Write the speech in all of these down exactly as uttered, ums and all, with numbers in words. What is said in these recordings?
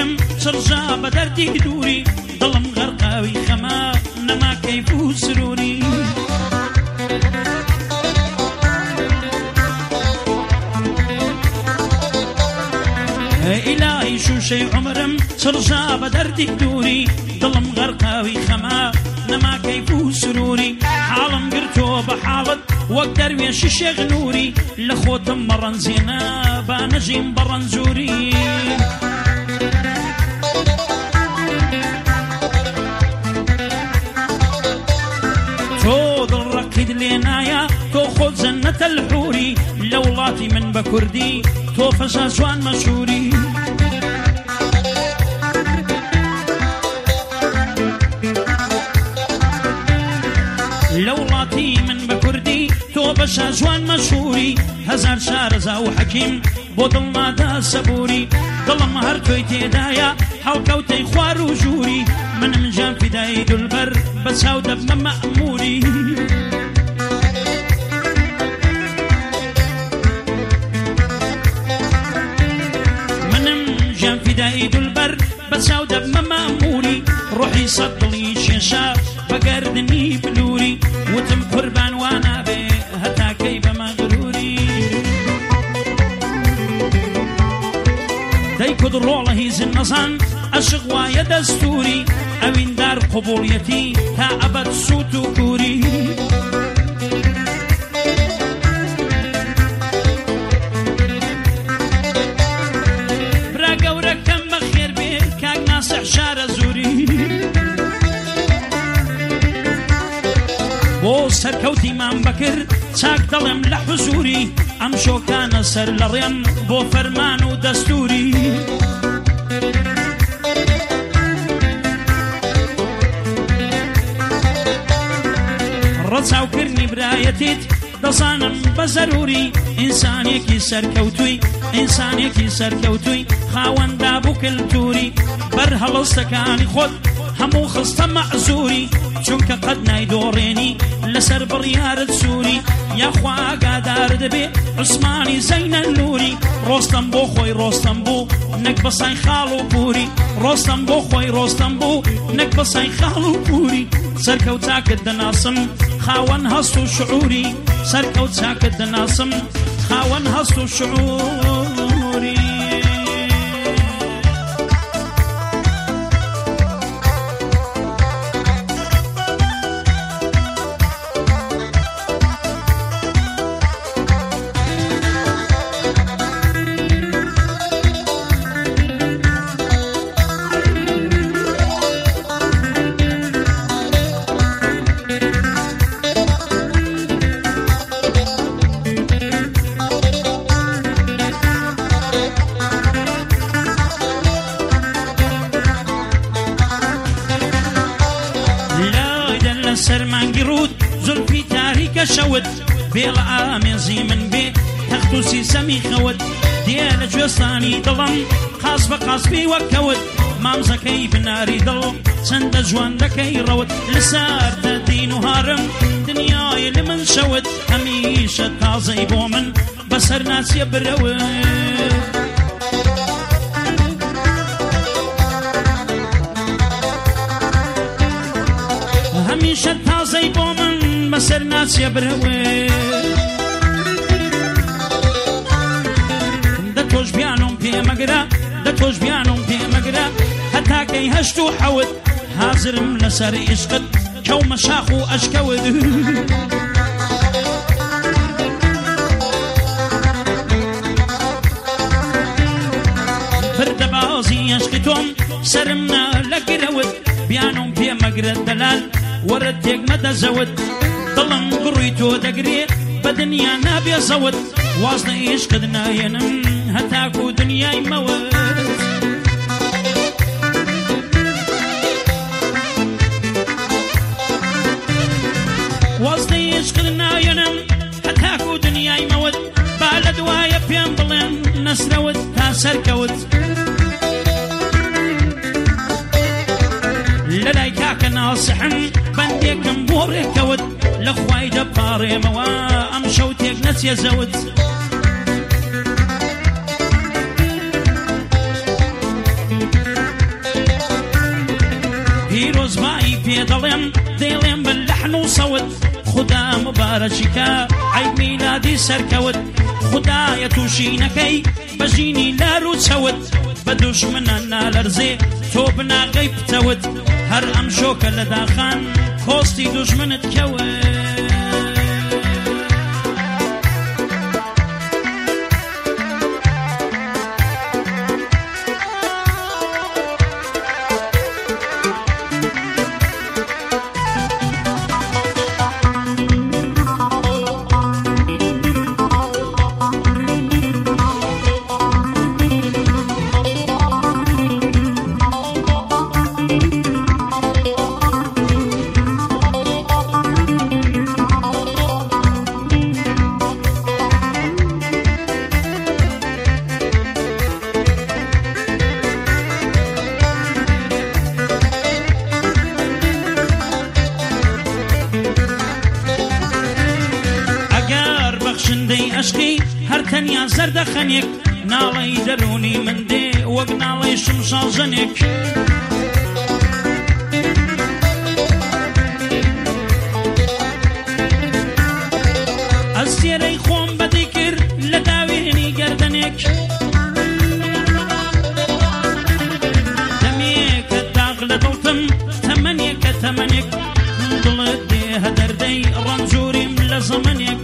عمرم سرجا بدردي دوري ضلم غرقاوي خما نما كيف سروري إلهي شو شي عمرم سرجا بدردي دوري ضلم غرقاوي خما نما كيف سروري حالم قرتو بحالت وقدر ويش الشيخ نوري لخوتم مرن زينا بانجيم برن زوري تو ضل ركيد لينايا تو خود زنة الحوري لولاتي من بكردي تو فساسوان مشهوري لولاتي من بكردي تو بشاجوان مشهوري هزار شارزا وحكيم بودل مادا سبوري ضلم هر توي تيدايا حوكوتي خوار وجوري من مجان في دايد البر بس هاو دب مأموري من مجان في دايد البر بس هاو دب مأموري روحي صدلي شيشا بقردني بلوري وتم قربان وانا به هتا كيف مغروري دايكد الروله هيز النظام الشغواية دستوري اوين دار قبوليتي تا ابد سوتو كوري براقا وركم بخير بيه كاك ناصح شار زوري بۆ سەرکەوتی مام بەکر چاک دەڵێم لە حزوری ئەم شۆکانە سەر لە ڕێم بۆ فەرمان و دەستوری ڕەچاوکردنی برایەتیت دەزانم بە زەروری ئینسانێکی سەرکەوتووی ئینسانێکی سەرکەوتووی خاوەندا بوو کلتوری بەر هەڵەستەکانی خۆت هەموو خستە مەعزوری چونکە قەت نایدۆڕێنی لەسەر بڕیارت سووری یاخوا ئاگادار دەبێ عوسمانی زەینە نووری ڕۆستەم بۆ خۆی ڕۆستەم بوو نەک بەسای خاڵ و پووری ڕۆستەم بۆ خۆی ڕۆستەم بوو نەک بەسای خاڵ و پووری سەرکەوت چاکت دەناسم خاوەن هەست و شعوری سەرکەوت چاکت دەناسم خاوەن هەست و شعوری سرمانگی رود زلفی تاریک شود بیل آمیزی من بی تختوسی سمی خود دیل جوستانی دلم قاس بقاس بی وکود مامزکی بناری دل چند جوان دکی رود لسار دین و هارم دنیای لمن شود همیشه تازه بو من بسر ناسی برود همیشه تازه با من بسر ناسیه بروه ده توش بیانم پی مگره ده توش بیانم پی مگره حتا کی هشتو حود حاضرم لسر عشقت کو مشاخو اشکود فرد بازی عشقتم سرمنا لگرود بیانم پی مگره دلال ورد تيك مدى زود ضلم قريتو دقري بدنيا نابي زود واصل ايش قدنا ينم هتاكو دنيا يموت واصل ايش قدنا ينم هتاكو دنيا يموت بالد وايا بيان بلين نسرود تاسر كوت للاي كاك ناصحن بنديكم بوري كود لخواي جباري موا امشوتيك نسي زود پێ دەڵێم دەیڵێم بە لەحن و سەوت خدا مبارەکیکە عید میلادی سەرکەوت خدایە تووشینەکەی بەژینی لار و چەوت بە دوژمنە نالەرزێ تۆ بناغەی پتەوت هەر ئەم شۆکە لە داخان کۆستی دوژمنت کەوت. هەر تەنیا زەردەخەنێک ناڵەی دەرونی من دێ وەک ناڵەی شمشاڵژەنێک ئەس سێرەی خۆم بەدی کرد لە داوێنی گەردەنێک دەمێکە داغ لە دڵتم تەمەنێکە تەمەنێک دڵت دێ هەدەردەی ڕەنجووریم لە زەمەنێک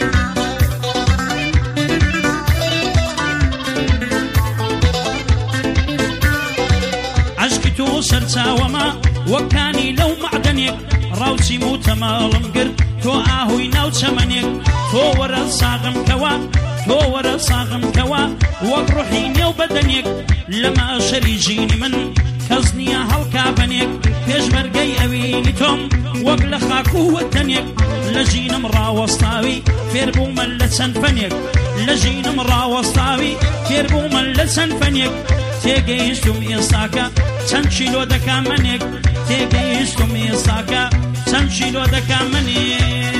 سەرچاوەمە وەکانی لەو مەعدەنێک ڕاوچیم و تەماڵم گرت تۆ ئاهوی ناو چەمەنێک تۆ وەرە ساغم کەوە تۆ وەرە ساغم کەوە وەک ڕوحی نێو بەدەنێک لە ماشەری ژینی من کەس نییە هەڵکا بەنێک پێشمەرگەی ئەوینی تۆم وەک لە خاک و وەتەنێک لە ژینم ڕاوەستاوی فێربوومە لە چەند فەنێک لە ژینم ڕاوەستاوی فێربوومە لە چەند فەنێک تێگەیشتم ئێستاکە چەند چیلۆ دەکا منێک تێگەیشتم ئێستاکە چەند چیلۆ دەکا منێک.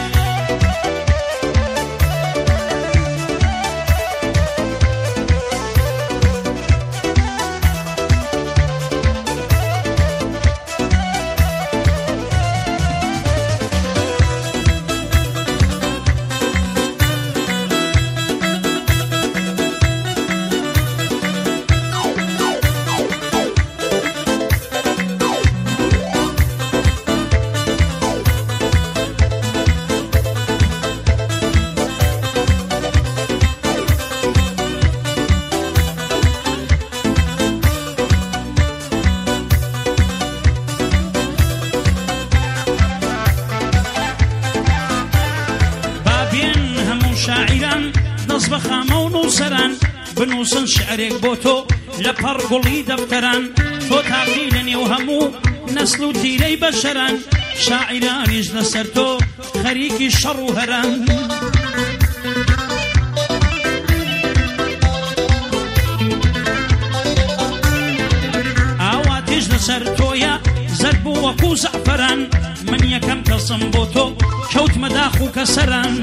شاعران دەست بە خامە و نووسەران بنووسن شعرێک بۆ تۆ لە پەڕگوڵی دەفتەران تۆ تاقی لە نێو هەموو نەسل و تیرەی بەشەران شاعرانیش لەسەر تۆ خەریکی شەڕ و هەران ئاواتیش لەسەر تۆیە زەرد بوو وەکو زەعفەران من یەکەم کەسم بۆ تۆ کەوتمە داخ و کەسەران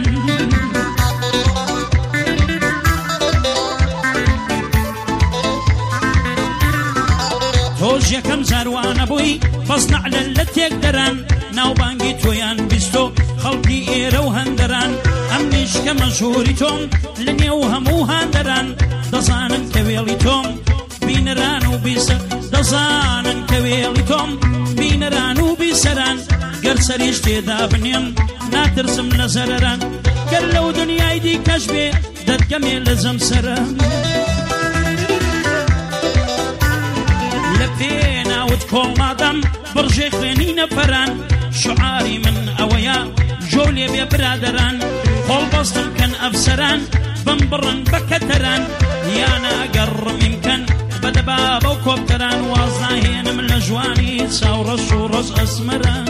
تۆش یەکەم زاروانە بووی بەس نەعلە لە تێک دەران ناوبانگی تۆیان بیستۆ خەڵکی ئێرە و هەندەران ئەمنیش کە مەشهوری تۆم لە نێو هەموو هاندەران دەزانن کە وێڵی تۆم بینەران و بیسە دەزانن کە وێڵی تۆم بینەران و بیسەران گەر سەریش تێدا بنێم ناترسم لە زەرەران گەر لەو دنیای دیکەش بێ دەتگەمێ لە زەمسەرە لە پێ ناوت کۆڵمادەم بڕژێ خوێنی نەفەران شعاری من ئەوەیە جۆ لێ بێ برادەران خۆڵ بەستم کەن ئەفسەران بم بڕن بە کەتەران یانە ئەگەر ڕمیم کەن بەدەبا بەو کۆپتەران واز ناهێنم لە جوانی چاوڕەش و ڕەش ئەسمەران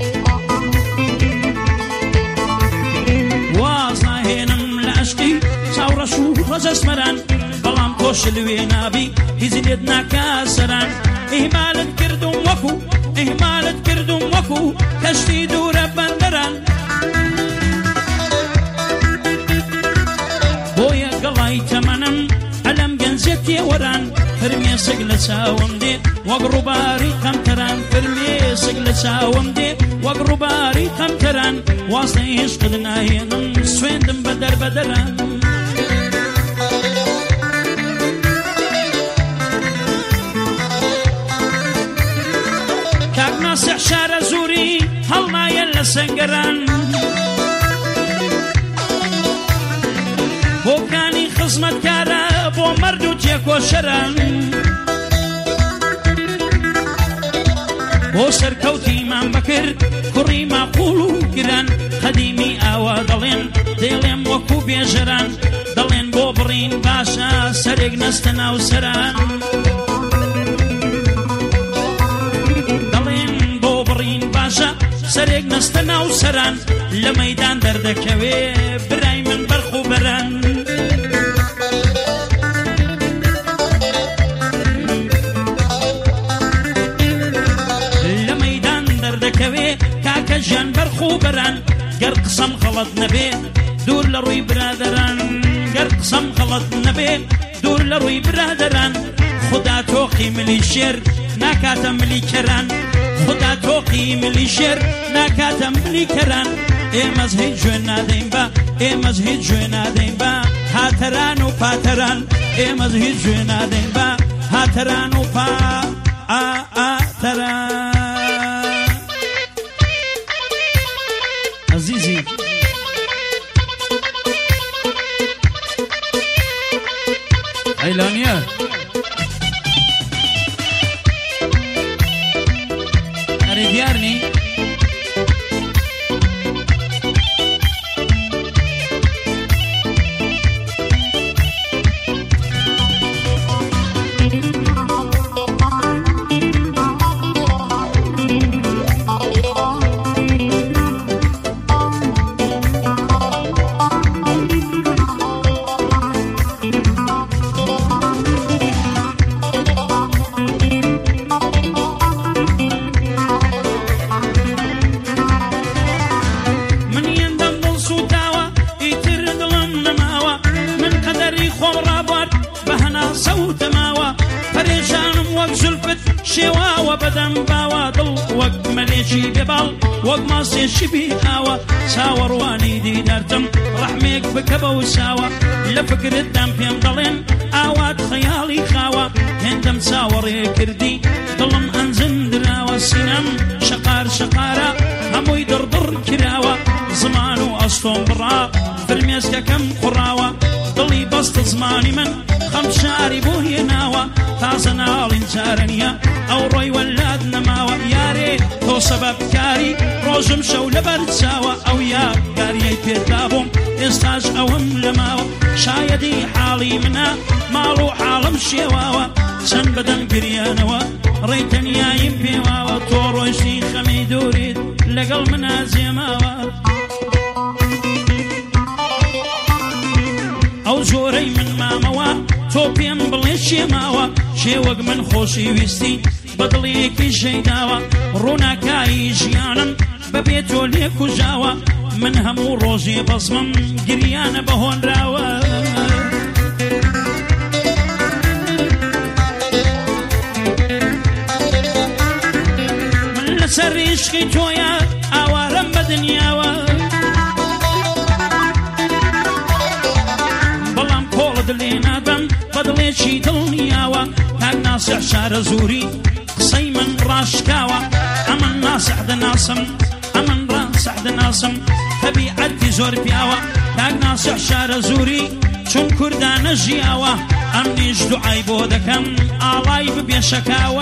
واز ناهێنم لە عەشقی چاوڕەش و ڕەش ئەسمەران بەڵام تۆش لەوێ نابی هیچ لێت ناکا سەران ئیهمالت کردم وەکو ئیهمالت کردم وەکو کەشتی دوورە بەندەران بۆیە گەڵای تەمەنم ئەلەم گەنجێت تێوەران فرمێسک لساوم دي وقرباري قمتران فرميسك لساوم دي وقرباري قمتران واصليش قدنا ينم سويندم بدر بدران كاك ناصح شار زوري هل يلا سنقران بۆ کانی خزمەتکارە بۆ مەرد و جێکۆشەران بۆ سەرکەوتی مام بەکرد کوڕی ماقوڵ و گران قەدیمی ئاوا دەڵێن دێڵێم وەکو بێژەران دەڵێن بۆ بڕین باشە سەرێک نەستە ناو سەران دەڵێن بۆ بڕین باشە سەرێک نەستە ناو سەران لە مەیدان دەردەکەوێ برای من بەرخ و بەران ژیان بەرخ و بەران گەر قسەم خەڵەت نەبێ دوور لە ڕووی برادەران گەر قسەم خەڵەت نەبێ دوور لە ڕووی برادەران خدا تۆقی ملی شێر ناکاتە ملی کەران خدا تۆقی ملی شێر ناکاتە ملی کەران ئێمەز هیچ گوێ نادەین بە ئێمەز هیچ گوێ نادەین بە هاتەران و پاتەران ئێمەز هیچ گوێ نادەین بە هاتەران و پاتەران عزیزی عیلانیه اری دیارنی شێواوە بەدەم باوە دڵ وەک مەلێکی بێباڵ وەک ماسێکی بیئاوە چاوەڕوانی دیدارتم ڕەحمێک بکە بەو چاوە لە فکرتدام پێم دەڵێن ئاوات خەیاڵی خاوە هێندەم چاوەڕێ کردی دڵم ئەنجن دراوە سینەم شەقار شەقارە هەمووی دڕدڕ کراوە زمان و ئەستۆم بڕا فرمێسکەکەم قوڕاوە دڵی بەستە زمانی من خەم شاری بۆ هێناوە تازە ناڵین جارەنیە ئەو ڕۆی وەلات نەماوە یارێ تۆ سەبەبکاری ڕۆژم شەو لەبەر چاوە ئەو یادگاریەی پێدا بووم ئێستاش ئەوەم لەماوە شایەدی حاڵی منە ماڵ و حاڵم شێواوە چەند بەدەم گریانەوە ڕێی تەنیاییم پێواوە تۆ ڕۆیشتی خەمی دووریت لەگەڵ منە جێماوە ئەو زۆرەی من مامەوە تۆ پێم بڵێ شێماوە شێوەک من خۆشی ویستی بەدڵیەکی ژەیداوە ڕووناکایی ژیانم بەبێ تۆ لێ کوژاوە من هەموو ڕۆژێ بەزمم گریانە بەهۆنراوە من لەسەر عیشقی تۆیە ئاوارەم بە دنیاوە بەڵام کۆڵت لێ نادەم بەدڵێکی دڵنیاوە کاک ناسح شارە زووری قسەی من ڕاشکاوە ئەمن ناسح دەناسم ئەمن ڕاسح دەناسم تەبیعەتی زۆر پیاوە کاک ناسح شارە زووری چون کوردانە ژیاوە ئەم نیش دوعای بۆ دەکەم ئاڵای ببێ شەکاوە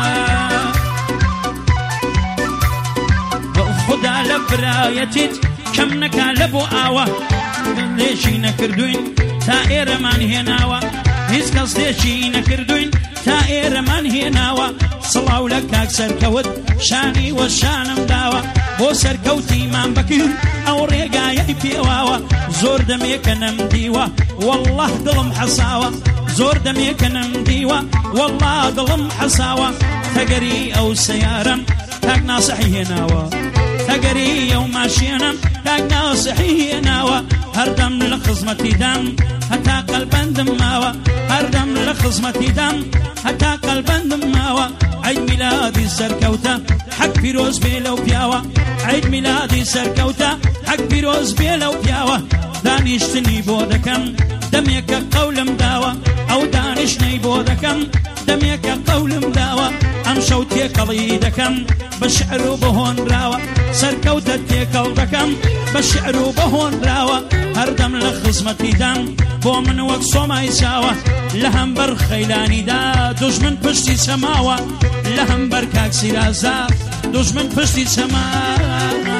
خدا لە برایەتیت کەم نەکا لە بۆ ئاوە لێشی نەکردوین تا ئێرەمان هێناوە هیچ کەس لێشی نەکردوین تا ئێرەمان هێناوە سڵاو لە کاک سەرکەوت شانی وە شانم داوە بۆ سەرکەوتی مام بەکرد ئەو ڕێگایەی پێواوە زۆر دەمێکە نەمدیوە وەڵڵاه دڵم حەساوە زۆر دەمێکە نەمدیوە وەڵڵا دڵم حەساوە تەگەری ئەو سەیارەم کاک ناسحی هێناوە ئەگەری ئەو ماشێنم تاکناوە سەحیح ناوە هەردەم لە خزمەتی دام هەتا قەلبەندم ماوە هەردەم لە خزمەتی دام هەتا قەلبەندم ماوە عید میلادی سەرکەوتە حەق پیرۆز بێ لەو پیاوە عید میلادی سەرکەوتە حەق پیرۆز بێ لەو پیاوە دانیشتنی بۆ دەکەم دەمێکە قەولم داوە ئەو دانیشتنەی بۆ دەکەم دەمێکە قەولم داوە ئەم شەو تێکەڵی دەکەم بە شعر و بە هۆنراوە سەرکەوتە تێکەڵ دەکەم بە شعر و بە هۆنراوە هەردەم لە خزمەتی دام بۆ من وەک سۆمای چاوە لە هەمبەر خەیلانیدا دوژمن پشتی چەماوە لە هەمبەر کاکسی رازا دوژمن پشتی چەماوە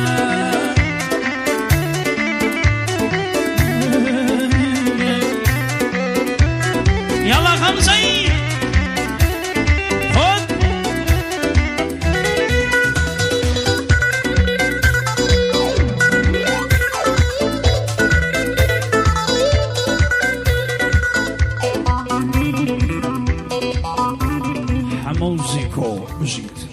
یاڵا غەمزەی Musico, musique.